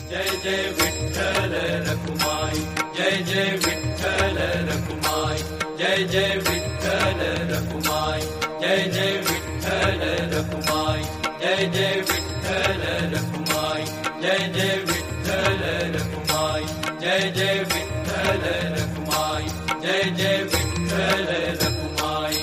जय जय विठ्ठल रखुमाई, जय जय विठ्ठल रखुमाई, जय जय विठ्ठल रखुमाई, जय जय विठ्ठल रखुमाई, जय जय विठ्ठल रखुमाई, जय जय विठ्ठल रखुमाई, जय जय विठ्ठल रखुमाई, जय जय विठ्ठल रखुमाई.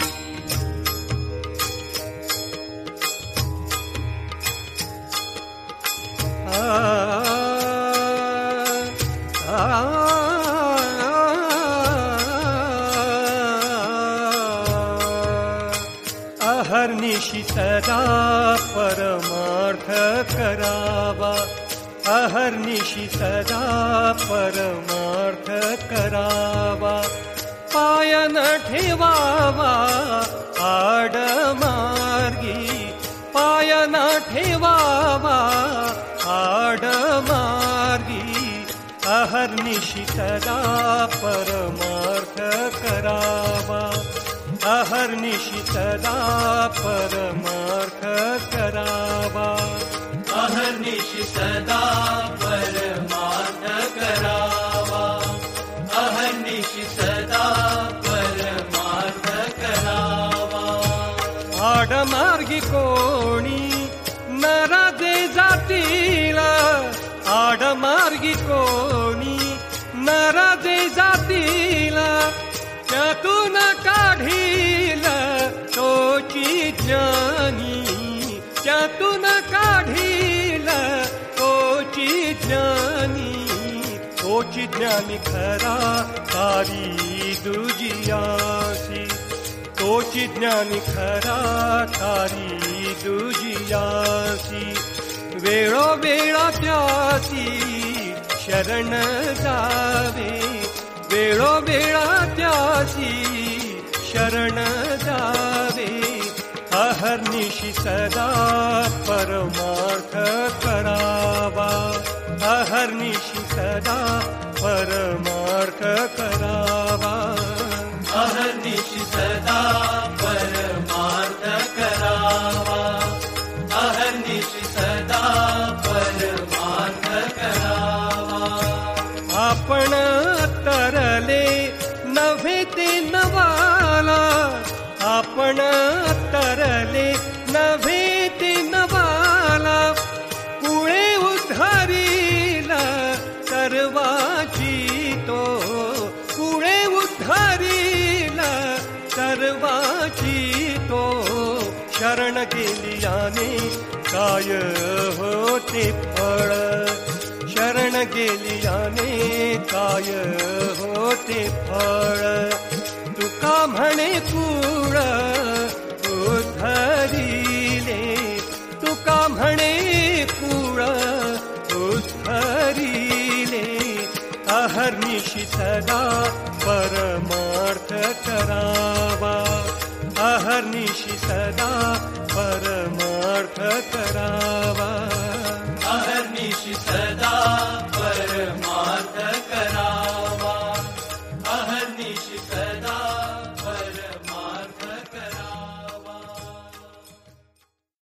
अहर्निशि सदा परमार्थ करावा, अहर्निशि सदा परमार्थ करावा, पाय न ठेवावा आडमार्गी, पाय न ठेवावा आडमार्गी, अहर्निशि सदा परमार्थ करावा, अहर्निशि सदा परमार्थ करावा, अहर्निशि सदा परमार्थ करावा, अहर्निशि सदा परमार्थ करावा. आडमार्गी कोणी नराजे जातीला, आडमार्गी कोणी नराजे जातीला, त्यातून काढील तोची ज्ञानी, त्यातून काढील तोची ज्ञानी, तोची ज्ञानी खरा तारी दुजियासी, तोची ज्ञानी खरा तारी दुजियासी. वेळोवेळा त्यासी शरण जावे, वेळोवेळा त्यासी शरण जावे, अहर्निशि सदा परमार्थ करावा, अहर्निशि सदा परमार्थ करावा, अहर्निशि सदा परमार्थ करावा, अहर्निशि सदा परमार्थ करावा. आपण तरले नव्हे ते नवाला, आपण तरले नव्हे ते नवाला, पुळे उद्धारीला सर्वाची तो, पुळे उद्धारीला सर्वाची तो, शरण गेलियाने काय होते फळ, शरण गेलियाने काय होते फळ. तुका म्हणे कूळ उद्धरिले, तुका म्हणे कूळ उद्धरिले, अहर्निशि सदा परमार्थ करावा, अहर्निशि सदा